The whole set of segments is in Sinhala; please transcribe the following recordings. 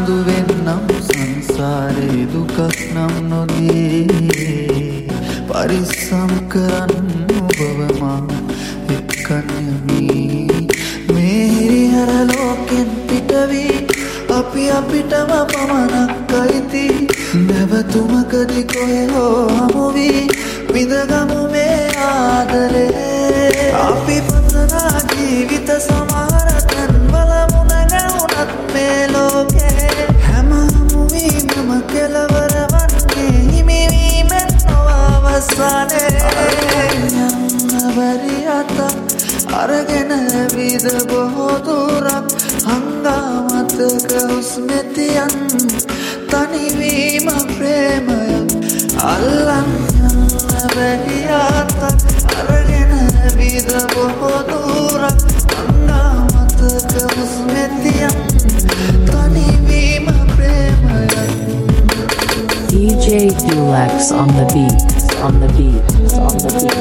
දුවෙන්නම් සංසාරේ දුකක් නම් නොදී පරිස්සම් කරන්න ඔබව මා එක්කන්යමි මේ හිරිහැර ලෝකෙන් පිටවී අපි අපිටම පමණක් අයිති නැවතුමකදි කොහෙ හෝ හමුවී විඳගමු මේ ආදරේ අපි පතනා ජීවිත සමහර තැන්වල මුණ ගැහුණත් මේ ලෝකේ හැම හමුවීමම කෙලවර වන්නේ හිමිවීමෙන් නොව අවසානයේ යන්න බැරි අත අරගෙන ඇවිද බොහෝ දුරක් හංගාමතක උස්මෙතියන් තනිවීම ප්‍රේමය අල්ලන් යන්න බැරි අත අරගෙන ඇවිද බොහෝ දුරක් හංගාමතක උස්මෙතියන් තනිවීම ප්‍රේමය DJ Dulax on the beat, on the beat, on the beat.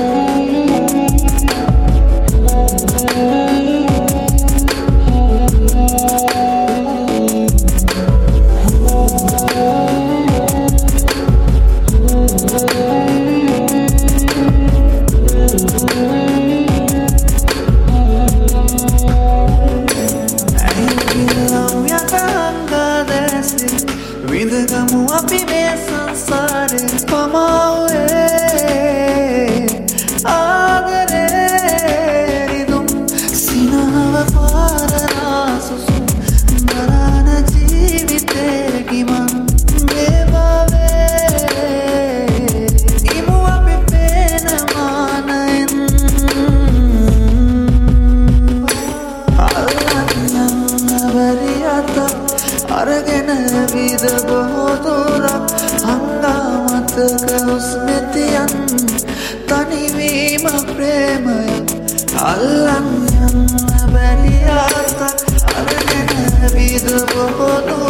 විඳගමු අපි මේ සංසාරේ පමාවේ ආදරේ රිදුම් සිනහව පාරනා සුසුම් දරාන ජීවිතේ ගිමන් වේවාවේ ඉමු අපි පේන මානයෙන් අල්ලන් යන්න බැරි අත අරගෙන විද බොහෝ දුරක් හංගාමතක උස්මෙතියන් තනිවීම ප්‍රේමය අල්ලන් යන්න බැරි අත අරගෙන විද බොහෝ දුරක්